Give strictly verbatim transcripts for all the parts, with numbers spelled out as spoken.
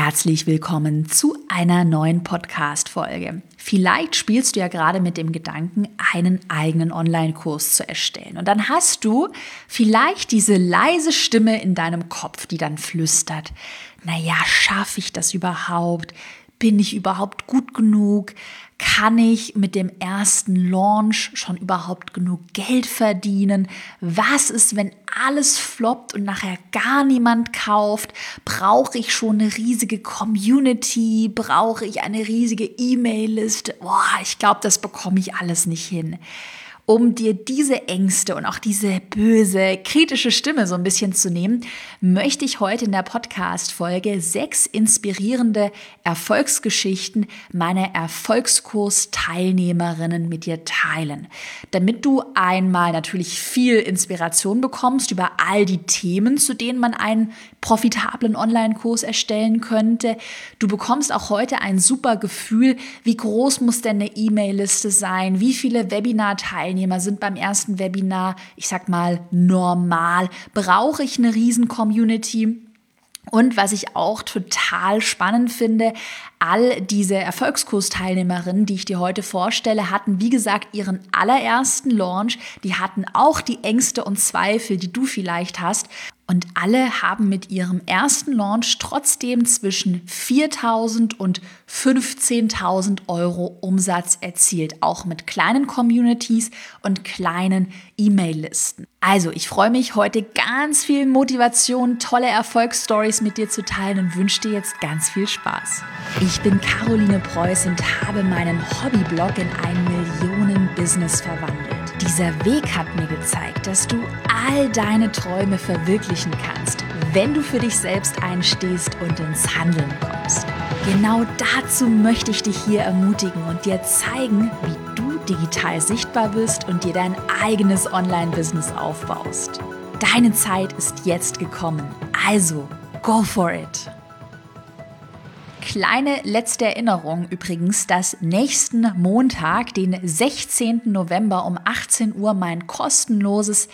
Herzlich willkommen zu einer neuen Podcast-Folge. Vielleicht spielst du ja gerade mit dem Gedanken, einen eigenen Online-Kurs zu erstellen. Und dann hast du vielleicht diese leise Stimme in deinem Kopf, die dann flüstert: Naja, schaffe ich das überhaupt? Bin ich überhaupt gut genug? Kann ich mit dem ersten Launch schon überhaupt genug Geld verdienen? Was ist, wenn alles floppt und nachher gar niemand kauft? Brauche ich schon eine riesige Community? Brauche ich eine riesige E-Mail-Liste? Boah, ich glaube, das bekomme ich alles nicht hin. Um dir diese Ängste und auch diese böse, kritische Stimme so ein bisschen zu nehmen, möchte ich heute in der Podcast-Folge sechs inspirierende Erfolgsgeschichten meiner Erfolgskurs-Teilnehmerinnen mit dir teilen. Damit du einmal natürlich viel Inspiration bekommst über all die Themen, zu denen man einen profitablen Online-Kurs erstellen könnte. Du bekommst auch heute ein super Gefühl, wie groß muss denn eine E-Mail-Liste sein, wie viele Webinar-Teilnehmer sind beim ersten Webinar, ich sag mal, normal. Brauche ich eine riesen Community? Und was ich auch total spannend finde, all diese Erfolgskurs-Teilnehmerinnen, die ich dir heute vorstelle, hatten, wie gesagt, ihren allerersten Launch. Die hatten auch die Ängste und Zweifel, die du vielleicht hast. Und alle haben mit ihrem ersten Launch trotzdem zwischen viertausend und fünfzehntausend Euro Umsatz erzielt, auch mit kleinen Communities und kleinen E-Mail-Listen. Also, ich freue mich, heute ganz viel Motivation, tolle Erfolgsstories mit dir zu teilen und wünsche dir jetzt ganz viel Spaß. Ich bin Caroline Preuß und habe meinen Hobbyblog in ein Millionen-Business verwandelt. Dieser Weg hat mir gezeigt, dass du all deine Träume verwirklichen kannst, wenn du für dich selbst einstehst und ins Handeln kommst. Genau dazu möchte ich dich hier ermutigen und dir zeigen, wie du digital sichtbar wirst und dir dein eigenes Online-Business aufbaust. Deine Zeit ist jetzt gekommen, also go for it! Kleine letzte Erinnerung übrigens, dass nächsten Montag, den sechzehnten November um achtzehn Uhr mein kostenloses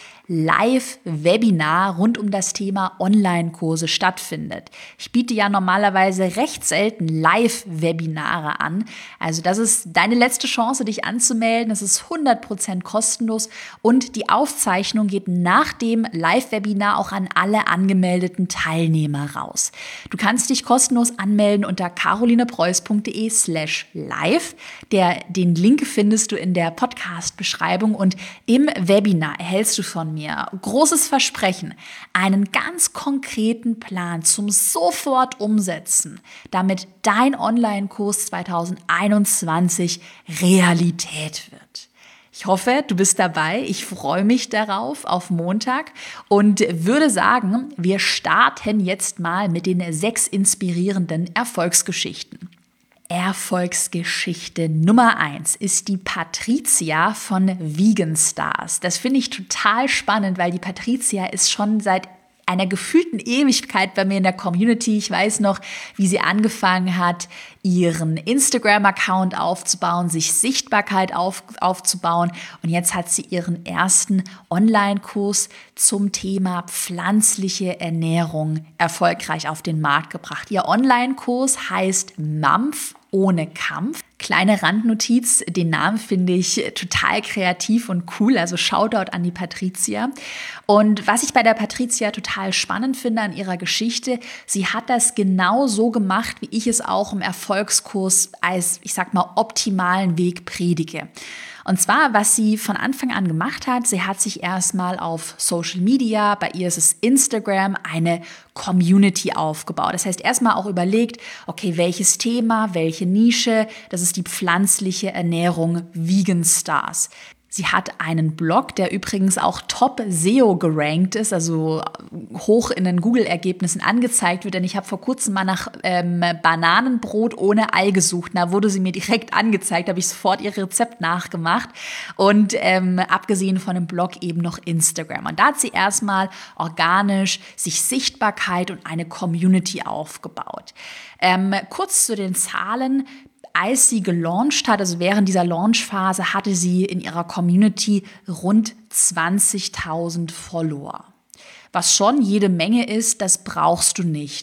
Live-Webinar rund um das Thema Online-Kurse stattfindet. Ich biete ja normalerweise recht selten Live-Webinare an. Also das ist deine letzte Chance, dich anzumelden. Es ist hundert Prozent kostenlos und die Aufzeichnung geht nach dem Live-Webinar auch an alle angemeldeten Teilnehmer raus. Du kannst dich kostenlos anmelden unter carolinepreuß.de slash live. Der, den Link findest du in der Podcast-Beschreibung und im Webinar erhältst du von mir großes Versprechen, einen ganz konkreten Plan zum sofort umsetzen, damit dein Online-Kurs zwanzig einundzwanzig Realität wird. Ich hoffe, du bist dabei. Ich freue mich darauf auf Montag und würde sagen, wir starten jetzt mal mit den sechs inspirierenden Erfolgsgeschichten. Erfolgsgeschichte Nummer eins ist die Patricia von Vegan Stars. Das finde ich total spannend, weil die Patricia ist schon seit einer gefühlten Ewigkeit bei mir in der Community. Ich weiß noch, wie sie angefangen hat, ihren Instagram-Account aufzubauen, sich Sichtbarkeit auf, aufzubauen. Und jetzt hat sie ihren ersten Online-Kurs zum Thema pflanzliche Ernährung erfolgreich auf den Markt gebracht. Ihr Online-Kurs heißt Mampf ohne Kampf. Kleine Randnotiz, den Namen finde ich total kreativ und cool, also Shoutout an die Patricia. Und was ich bei der Patricia total spannend finde an ihrer Geschichte, sie hat das genau so gemacht, wie ich es auch im Erfolgskurs als, ich sag mal, optimalen Weg predige. Und zwar, was sie von Anfang an gemacht hat, sie hat sich erstmal auf Social Media, bei ihr ist es Instagram, eine Community aufgebaut. Das heißt, erstmal auch überlegt, okay, welches Thema, welche Nische, das ist die pflanzliche Ernährung Vegan Stars. Sie hat einen Blog, der übrigens auch Top S E O gerankt ist, also hoch in den Google-Ergebnissen angezeigt wird. Denn ich habe vor kurzem mal nach ähm, Bananenbrot ohne Ei gesucht. Da wurde sie mir direkt angezeigt, habe ich sofort ihr Rezept nachgemacht. Und ähm, abgesehen von dem Blog eben noch Instagram. Und da hat sie erstmal organisch sich Sichtbarkeit und eine Community aufgebaut. Ähm, kurz zu den Zahlen. Als sie gelauncht hat, also während dieser Launchphase, hatte sie in ihrer Community rund zwanzigtausend Follower. Was schon jede Menge ist, das brauchst du nicht.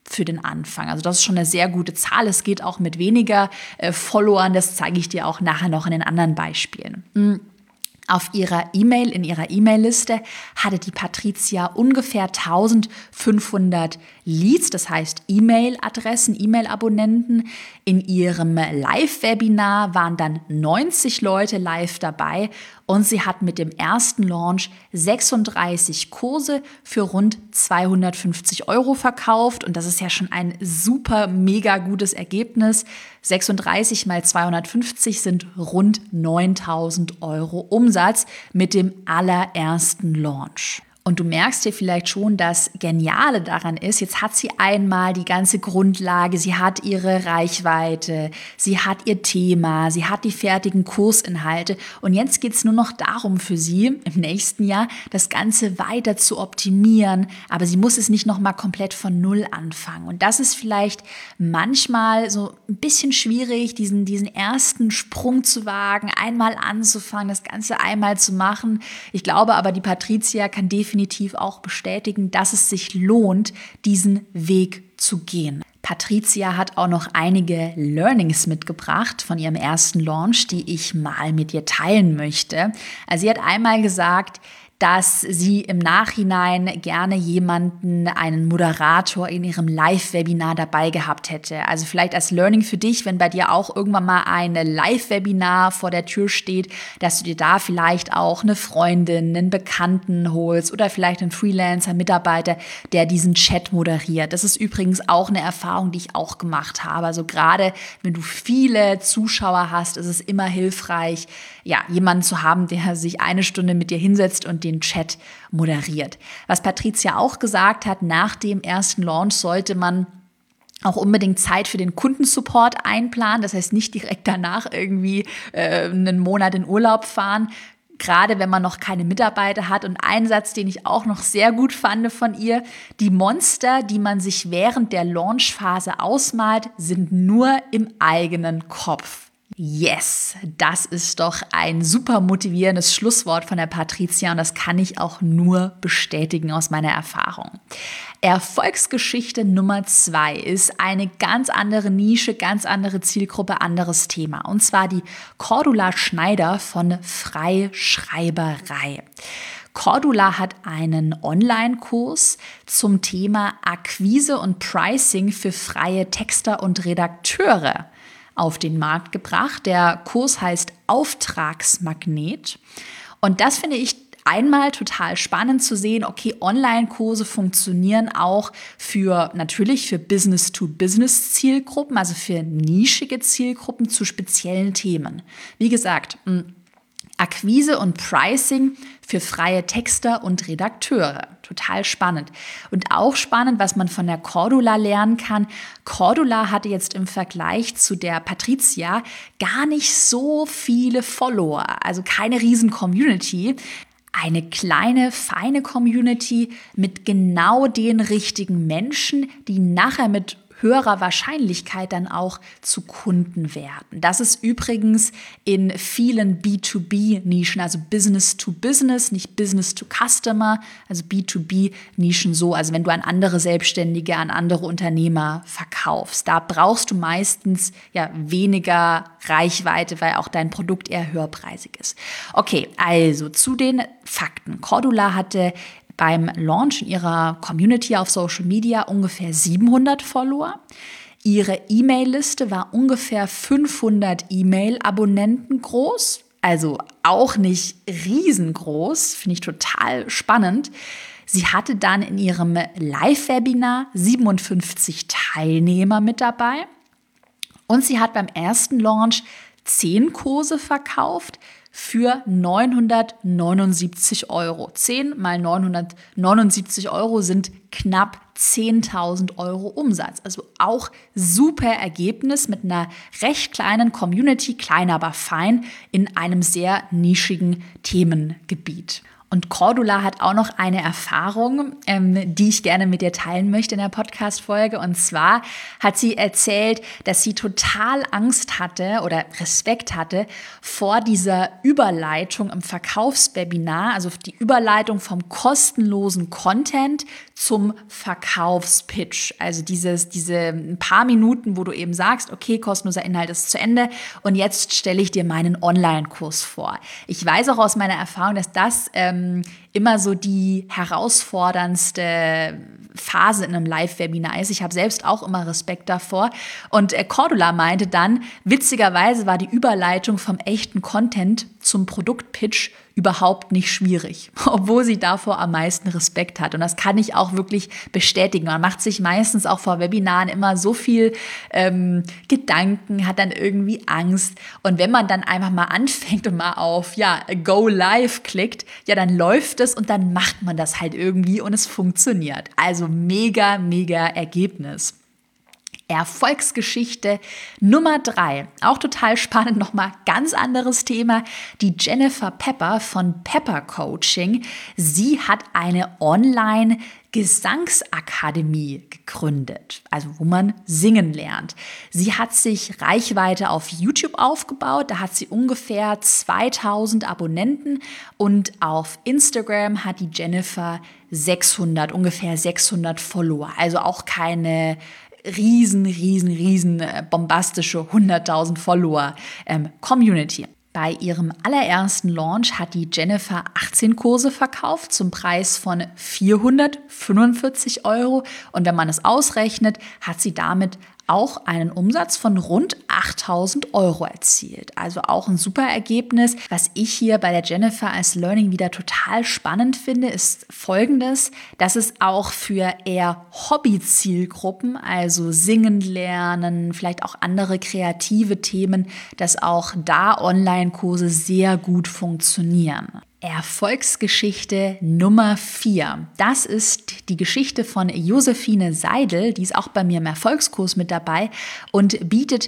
für den Anfang. Also das ist schon eine sehr gute Zahl. Es geht auch mit weniger äh, Followern. Das zeige ich dir auch nachher noch in den anderen Beispielen. Mhm. Auf ihrer E-Mail, in ihrer E-Mail-Liste hatte die Patricia ungefähr eintausendfünfhundert Leads, das heißt E-Mail-Adressen, E-Mail-Abonnenten. In ihrem Live-Webinar waren dann neunzig Leute live dabei und sie hat mit dem ersten Launch sechsunddreißig Kurse für rund zweihundertfünfzig Euro verkauft und das ist ja schon ein super, mega gutes Ergebnis. sechsunddreißig mal zweihundertfünfzig sind rund neuntausend Euro Umsatz mit dem allerersten Launch. Und du merkst dir vielleicht schon, das Geniale daran ist, jetzt hat sie einmal die ganze Grundlage, sie hat ihre Reichweite, sie hat ihr Thema, sie hat die fertigen Kursinhalte und jetzt geht es nur noch darum für sie im nächsten Jahr, das Ganze weiter zu optimieren, aber sie muss es nicht nochmal komplett von Null anfangen. Und das ist vielleicht manchmal so ein bisschen schwierig, diesen, diesen ersten Sprung zu wagen, einmal anzufangen, das Ganze einmal zu machen. Ich glaube aber, die Patricia kann definitiv definitiv auch bestätigen, dass es sich lohnt, diesen Weg zu gehen. Patricia hat auch noch einige Learnings mitgebracht von ihrem ersten Launch, die ich mal mit dir teilen möchte. Also sie hat einmal gesagt, dass sie im Nachhinein gerne jemanden, einen Moderator in ihrem Live-Webinar dabei gehabt hätte. Also vielleicht als Learning für dich, wenn bei dir auch irgendwann mal ein Live-Webinar vor der Tür steht, dass du dir da vielleicht auch eine Freundin, einen Bekannten holst oder vielleicht einen Freelancer, Mitarbeiter, der diesen Chat moderiert. Das ist übrigens auch eine Erfahrung, die ich auch gemacht habe. Also gerade wenn du viele Zuschauer hast, ist es immer hilfreich, ja, jemanden zu haben, der sich eine Stunde mit dir hinsetzt und den Chat moderiert. Was Patricia auch gesagt hat, nach dem ersten Launch sollte man auch unbedingt Zeit für den Kundensupport einplanen. Das heißt, nicht direkt danach irgendwie äh, einen Monat in Urlaub fahren, gerade wenn man noch keine Mitarbeiter hat. Und ein Satz, den ich auch noch sehr gut fand von ihr: Die Monster, die man sich während der Launchphase ausmalt, sind nur im eigenen Kopf. Yes, das ist doch ein super motivierendes Schlusswort von der Patricia und das kann ich auch nur bestätigen aus meiner Erfahrung. Erfolgsgeschichte Nummer zwei ist eine ganz andere Nische, ganz andere Zielgruppe, anderes Thema. Und zwar die Cordula Schneider von Freischreiberei. Cordula hat einen Online-Kurs zum Thema Akquise und Pricing für freie Texter und Redakteure auf den Markt gebracht. Der Kurs heißt Auftragsmagnet und das finde ich einmal total spannend zu sehen, okay, Online-Kurse funktionieren auch für, natürlich für Business-to-Business-Zielgruppen, also für nischige Zielgruppen zu speziellen Themen. Wie gesagt, Akquise und Pricing für freie Texter und Redakteure. Total spannend. Und auch spannend, was man von der Cordula lernen kann. Cordula hatte jetzt im Vergleich zu der Patricia gar nicht so viele Follower, also keine riesen Community. Eine kleine, feine Community mit genau den richtigen Menschen, die nachher mit höherer Wahrscheinlichkeit dann auch zu Kunden werden. Das ist übrigens in vielen B to B-Nischen, also Business to Business, nicht Business to Customer, also B to B-Nischen so, also wenn du an andere Selbstständige, an andere Unternehmer verkaufst. Da brauchst du meistens ja weniger Reichweite, weil auch dein Produkt eher höherpreisig ist. Okay, also zu den Fakten. Cordula hatte beim Launch in ihrer Community auf Social Media ungefähr siebenhundert Follower. Ihre E-Mail-Liste war ungefähr fünfhundert E-Mail-Abonnenten groß, also auch nicht riesengroß, finde ich total spannend. Sie hatte dann in ihrem Live-Webinar siebenundfünfzig Teilnehmer mit dabei und sie hat beim ersten Launch zehn Kurse verkauft für neunhundertneunundsiebzig Euro. zehn mal neunhundertneunundsiebzig Euro sind knapp zehntausend Euro Umsatz. Also auch super Ergebnis mit einer recht kleinen Community, klein aber fein, in einem sehr nischigen Themengebiet. Und Cordula hat auch noch eine Erfahrung, ähm, die ich gerne mit dir teilen möchte in der Podcast-Folge. Und zwar hat sie erzählt, dass sie total Angst hatte oder Respekt hatte vor dieser Überleitung im Verkaufswebinar, also die Überleitung vom kostenlosen Content zum Verkaufspitch. Also dieses, diese paar Minuten, wo du eben sagst, okay, kostenloser Inhalt ist zu Ende und jetzt stelle ich dir meinen Online-Kurs vor. Ich weiß auch aus meiner Erfahrung, dass das ähm, immer so die herausforderndste Phase in einem Live-Webinar ist. Ich habe selbst auch immer Respekt davor. Und äh, Cordula meinte dann, witzigerweise war die Überleitung vom echten Content zum Produktpitch überhaupt nicht schwierig, obwohl sie davor am meisten Respekt hat. Und das kann ich auch wirklich bestätigen. Man macht sich meistens auch vor Webinaren immer so viel ähm, Gedanken, hat dann irgendwie Angst. Und wenn man dann einfach mal anfängt und mal auf ja, Go Live klickt, ja, dann läuft es und dann macht man das halt irgendwie und es funktioniert. Also mega, mega Ergebnis. Erfolgsgeschichte Nummer drei, auch total spannend, nochmal ganz anderes Thema, die Jennifer Pepper von Pepper Coaching. Sie hat eine Online-Gesangsakademie gegründet, also wo man singen lernt. Sie hat sich Reichweite auf YouTube aufgebaut, da hat sie ungefähr zweitausend Abonnenten und auf Instagram hat die Jennifer sechshundert, ungefähr sechshundert Follower, also auch keine riesen, riesen, riesen bombastische hunderttausend Follower ähm, Community. Bei ihrem allerersten Launch hat die Jennifer achtzehn Kurse verkauft zum Preis von vierhundertfünfundvierzig Euro. Und wenn man es ausrechnet, hat sie damit auch einen Umsatz von rund achttausend Euro erzielt. Also auch ein super Ergebnis. Was ich hier bei der Jennifer als Learning wieder total spannend finde, ist Folgendes, dass es auch für eher Hobby-Zielgruppen, also singen lernen, vielleicht auch andere kreative Themen, dass auch da Online-Kurse sehr gut funktionieren. Erfolgsgeschichte Nummer vier. Das ist die Geschichte von Josephine Seidel, die ist auch bei mir im Erfolgskurs mit dabei und bietet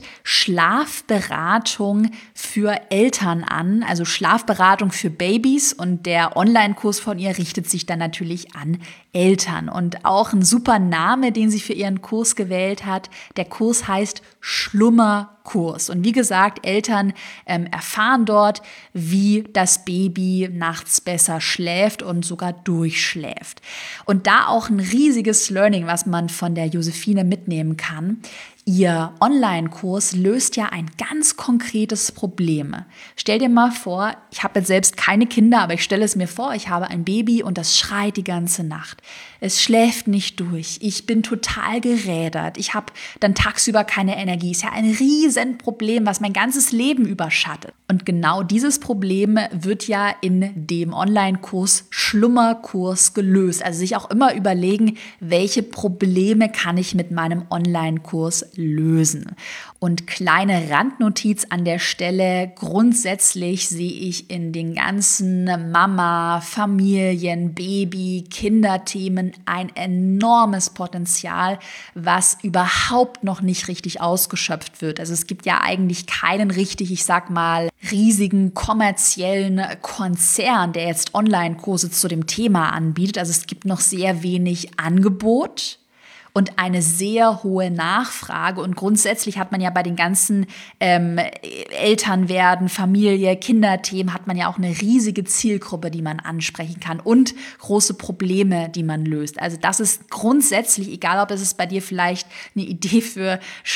Schlafberatung für Eltern an, also Schlafberatung für Babys, und der Online-Kurs von ihr richtet sich dann natürlich an Eltern. Und auch ein super Name, den sie für ihren Kurs gewählt hat. Der Kurs heißt Schlummerkurs. Und wie gesagt, Eltern ähm, erfahren dort, wie das Baby nachts besser schläft und sogar durchschläft. Und da auch ein riesiges Learning, was man von der Josephine mitnehmen kann. Ihr Online-Kurs löst ja ein ganz konkretes Problem. Stell dir mal vor, ich habe jetzt selbst keine Kinder, aber ich stelle es mir vor, ich habe ein Baby und das schreit die ganze Nacht. Es schläft nicht durch. Ich bin total gerädert. Ich habe dann tagsüber keine Energie. Ist ja ein Riesenproblem, was mein ganzes Leben überschattet. Und genau dieses Problem wird ja in dem Online-Kurs Schlummerkurs gelöst. Also sich auch immer überlegen, welche Probleme kann ich mit meinem Online-Kurs lösen. Und kleine Randnotiz an der Stelle: Grundsätzlich sehe ich in den ganzen Mama-, Familien-, Baby-, Kinderthemen ein enormes Potenzial, was überhaupt noch nicht richtig ausgeschöpft wird. Also es gibt ja eigentlich keinen richtig, ich sag mal, riesigen kommerziellen Konzern, der jetzt Online-Kurse zu dem Thema anbietet. Also es gibt noch sehr wenig Angebot und eine sehr hohe Nachfrage. Und grundsätzlich hat man ja bei den ganzen ähm, Elternwerden, Familie, Kinderthemen, hat man ja auch eine riesige Zielgruppe, die man ansprechen kann und große Probleme, die man löst. Also das ist grundsätzlich, egal ob es ist bei dir vielleicht eine Idee für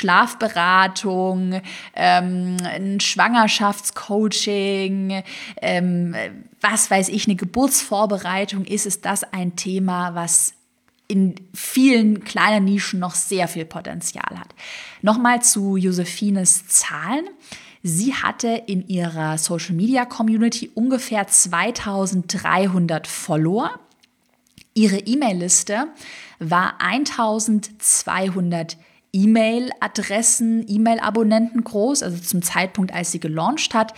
Schlafberatung, ähm, ein Schwangerschaftscoaching, ähm, was weiß ich, eine Geburtsvorbereitung ist, ist das ein Thema, was in vielen kleinen Nischen noch sehr viel Potenzial hat. Nochmal zu Josephines Zahlen. Sie hatte in ihrer Social-Media-Community ungefähr zweitausenddreihundert Follower. Ihre E-Mail-Liste war eintausendzweihundert E-Mail-Adressen, E-Mail-Abonnenten groß, also zum Zeitpunkt, als sie gelauncht hat.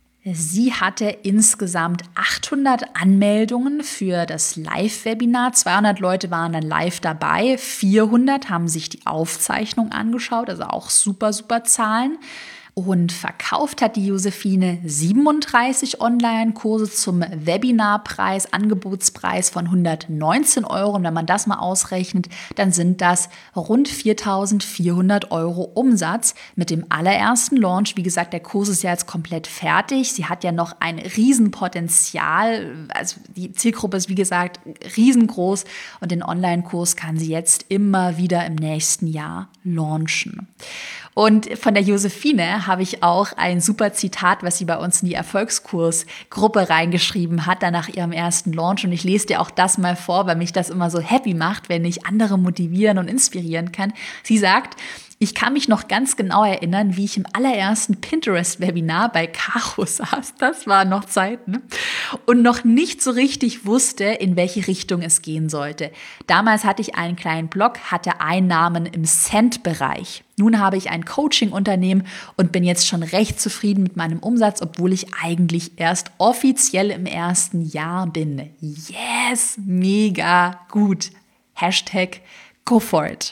Sie hatte insgesamt achthundert Anmeldungen für das Live-Webinar. zweihundert Leute waren dann live dabei. vierhundert haben sich die Aufzeichnung angeschaut, also auch super, super Zahlen. Und verkauft hat die Josephine siebenunddreißig Online-Kurse zum Webinarpreis, Angebotspreis von hundertneunzehn Euro. Und wenn man das mal ausrechnet, dann sind das rund viertausendvierhundert Euro Umsatz mit dem allerersten Launch. Wie gesagt, der Kurs ist ja jetzt komplett fertig. Sie hat ja noch ein Riesenpotenzial. Also die Zielgruppe ist, wie gesagt, riesengroß. Und den Online-Kurs kann sie jetzt immer wieder im nächsten Jahr launchen. Und von der Josephine habe ich auch ein super Zitat, was sie bei uns in die Erfolgskursgruppe reingeschrieben hat, dann nach ihrem ersten Launch. Und ich lese dir auch das mal vor, weil mich das immer so happy macht, wenn ich andere motivieren und inspirieren kann. Sie sagt: Ich kann mich noch ganz genau erinnern, wie ich im allerersten Pinterest-Webinar bei Caro saß. Das war noch Zeit, ne? Und noch nicht so richtig wusste, in welche Richtung es gehen sollte. Damals hatte ich einen kleinen Blog, hatte Einnahmen im Cent-Bereich. Nun habe ich ein Coaching-Unternehmen und bin jetzt schon recht zufrieden mit meinem Umsatz, obwohl ich eigentlich erst offiziell im ersten Jahr bin. Yes, mega gut. Hashtag go for it.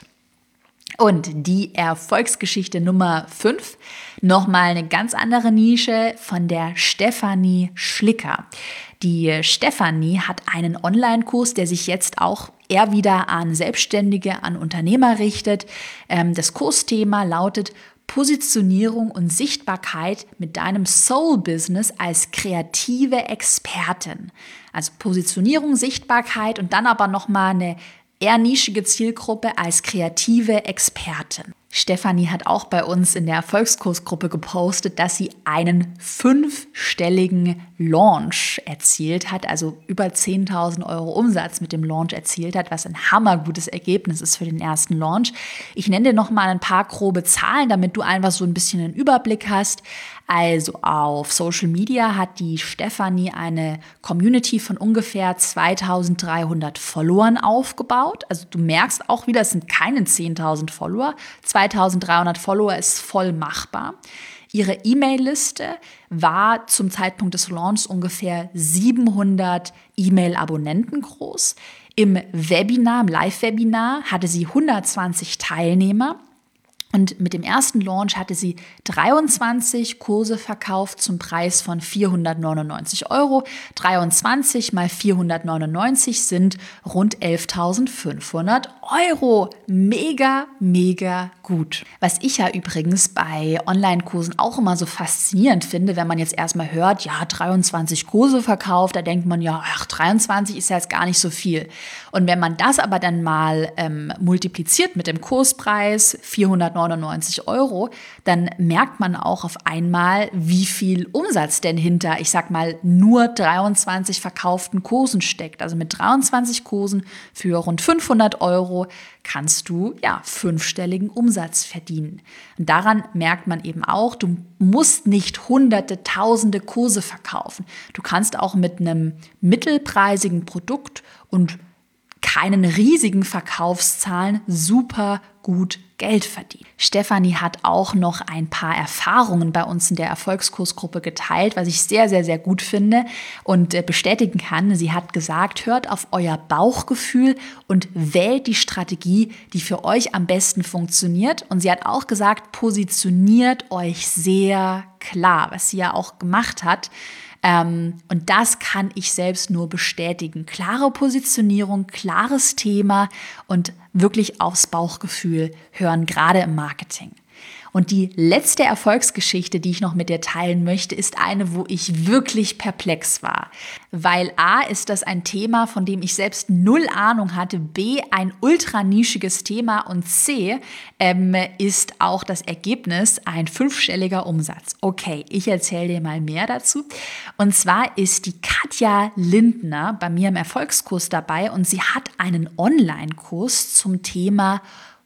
Und die Erfolgsgeschichte Nummer fünf, nochmal eine ganz andere Nische von der Stefanie Schlicker. Die Stefanie hat einen Online-Kurs, der sich jetzt auch eher wieder an Selbstständige, an Unternehmer richtet. Das Kursthema lautet Positionierung und Sichtbarkeit mit deinem Soul-Business als kreative Expertin. Also Positionierung, Sichtbarkeit und dann aber nochmal eine eher nischige Zielgruppe als kreative Expertin. Stefanie hat auch bei uns in der Erfolgskursgruppe gepostet, dass sie einen fünfstelligen Launch erzielt hat, also über zehntausend Euro Umsatz mit dem Launch erzielt hat, was ein hammergutes Ergebnis ist für den ersten Launch. Ich nenne dir noch mal ein paar grobe Zahlen, damit du einfach so ein bisschen einen Überblick hast. Also auf Social Media hat die Stefanie eine Community von ungefähr zweitausenddreihundert Followern aufgebaut. Also du merkst auch wieder, es sind keine zehntausend Follower. zweitausenddreihundert Follower ist voll machbar. Ihre E-Mail-Liste war zum Zeitpunkt des Launchs ungefähr siebenhundert E-Mail-Abonnenten groß. Im Webinar, im Live-Webinar hatte sie hundertzwanzig Teilnehmer. Und mit dem ersten Launch hatte sie dreiundzwanzig Kurse verkauft zum Preis von vierhundertneunundneunzig Euro. dreiundzwanzig mal vierhundertneunundneunzig sind rund elftausendfünfhundert Euro. Mega, mega gut. Was ich ja übrigens bei Online-Kursen auch immer so faszinierend finde, wenn man jetzt erstmal hört, ja, dreiundzwanzig Kurse verkauft, da denkt man ja, ach, dreiundzwanzig ist ja jetzt gar nicht so viel. Und wenn man das aber dann mal ähm, multipliziert mit dem Kurspreis, vierhundertneunundneunzig Euro, dann merkt man auch auf einmal, wie viel Umsatz denn hinter, ich sag mal, nur dreiundzwanzig verkauften Kursen steckt. Also mit dreiundzwanzig Kursen für rund fünfhundert Euro kannst du ja fünfstelligen Umsatz verdienen. Und daran merkt man eben auch, du musst nicht hunderte, tausende Kurse verkaufen. Du kannst auch mit einem mittelpreisigen Produkt und keinen riesigen Verkaufszahlen super gut Geld verdienen. Stefanie hat auch noch ein paar Erfahrungen bei uns in der Erfolgskursgruppe geteilt, was ich sehr, sehr, sehr gut finde und bestätigen kann. Sie hat gesagt, hört auf euer Bauchgefühl und wählt die Strategie, die für euch am besten funktioniert. Und sie hat auch gesagt, positioniert euch sehr klar, was sie ja auch gemacht hat. Ähm, und das kann ich selbst nur bestätigen. Klare Positionierung, klares Thema und wirklich aufs Bauchgefühl hören, gerade im Marketing. Und die letzte Erfolgsgeschichte, die ich noch mit dir teilen möchte, ist eine, wo ich wirklich perplex war. Weil A, ist das ein Thema, von dem ich selbst null Ahnung hatte, B, ein ultranischiges Thema und C, ähm, ist auch das Ergebnis ein fünfstelliger Umsatz. Okay, ich erzähle dir mal mehr dazu. Und zwar ist die Katja Lindner bei mir im Erfolgskurs dabei und sie hat einen Online-Kurs zum Thema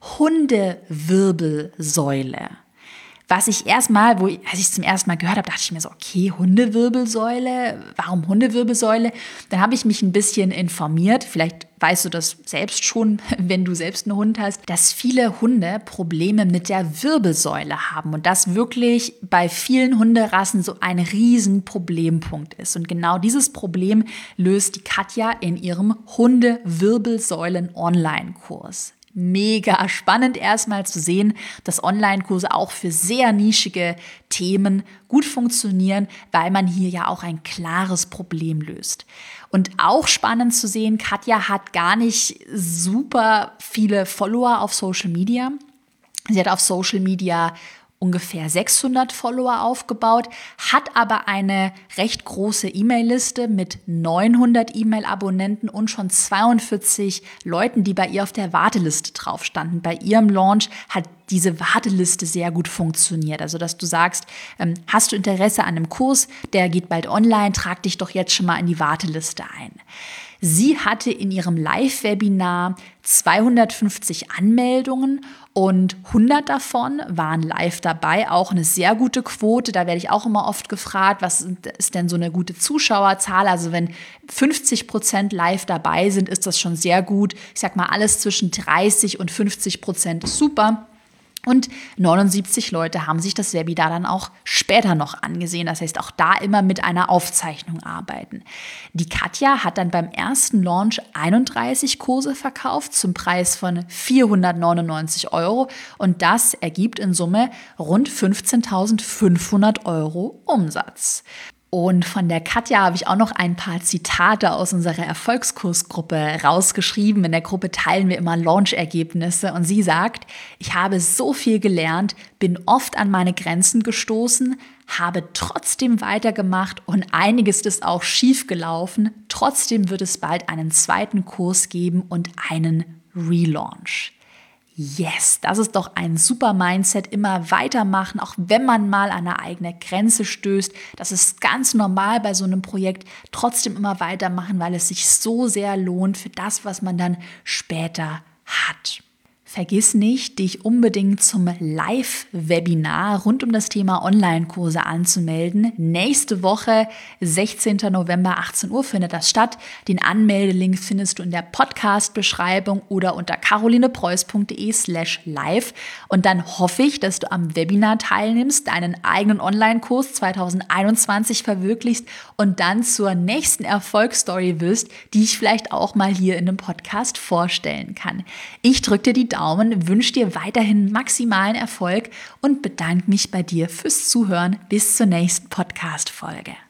Hundewirbelsäule. Was ich erstmal, wo ich, als ich es zum ersten Mal gehört habe, dachte ich mir so, okay, Hundewirbelsäule, warum Hundewirbelsäule? Dann habe ich mich ein bisschen informiert, vielleicht weißt du das selbst schon, wenn du selbst einen Hund hast, dass viele Hunde Probleme mit der Wirbelsäule haben und das wirklich bei vielen Hunderassen so ein riesen Problempunkt ist. Und genau dieses Problem löst die Katja in ihrem Hundewirbelsäulen-Online-Kurs. Mega spannend erstmal zu sehen, dass Online-Kurse auch für sehr nischige Themen gut funktionieren, weil man hier ja auch ein klares Problem löst. Und auch spannend zu sehen, Katja hat gar nicht super viele Follower auf Social Media. Sie hat auf Social Media ungefähr sechshundert Follower aufgebaut, hat aber eine recht große E-Mail-Liste mit neunhundert E-Mail-Abonnenten und schon zweiundvierzig Leuten, die bei ihr auf der Warteliste drauf standen. Bei ihrem Launch hat diese Warteliste sehr gut funktioniert. Also, dass du sagst, ähm, hast du Interesse an einem Kurs, der geht bald online, trag dich doch jetzt schon mal in die Warteliste ein. Sie hatte in ihrem Live-Webinar zweihundertfünfzig Anmeldungen und hundert davon waren live dabei, auch eine sehr gute Quote. Da werde ich auch immer oft gefragt, was ist denn so eine gute Zuschauerzahl? Also wenn fünfzig Prozent live dabei sind, ist das schon sehr gut. Ich sag mal, alles zwischen dreißig und fünfzig Prozent ist super. Und neunundsiebzig Leute haben sich das Webinar dann auch später noch angesehen. Das heißt, auch da immer mit einer Aufzeichnung arbeiten. Die Katja hat dann beim ersten Launch einunddreißig Kurse verkauft zum Preis von vierhundertneunundneunzig Euro. Und das ergibt in Summe rund fünfzehntausendfünfhundert Euro Umsatz. Und von der Katja habe ich auch noch ein paar Zitate aus unserer Erfolgskursgruppe rausgeschrieben. In der Gruppe teilen wir immer Launchergebnisse und sie sagt, ich habe so viel gelernt, bin oft an meine Grenzen gestoßen, habe trotzdem weitergemacht und einiges ist auch schief gelaufen. Trotzdem wird es bald einen zweiten Kurs geben und einen Relaunch. Yes, das ist doch ein super Mindset, immer weitermachen, auch wenn man mal an eine eigene Grenze stößt. Das ist ganz normal bei so einem Projekt, trotzdem immer weitermachen, weil es sich so sehr lohnt für das, was man dann später hat. Vergiss nicht, dich unbedingt zum Live-Webinar rund um das Thema Online-Kurse anzumelden. Nächste Woche, sechzehnten November, achtzehn Uhr findet das statt. Den Anmeldelink findest du in der Podcast-Beschreibung oder unter carolinepreuß.de slash live. Und dann hoffe ich, dass du am Webinar teilnimmst, deinen eigenen Online-Kurs zweitausendeinundzwanzig verwirklichst und dann zur nächsten Erfolgsstory wirst, die ich vielleicht auch mal hier in einem Podcast vorstellen kann. Ich drücke dir die Daumen, wünsche dir weiterhin maximalen Erfolg und bedanke mich bei dir fürs Zuhören. Bis zur nächsten Podcast-Folge.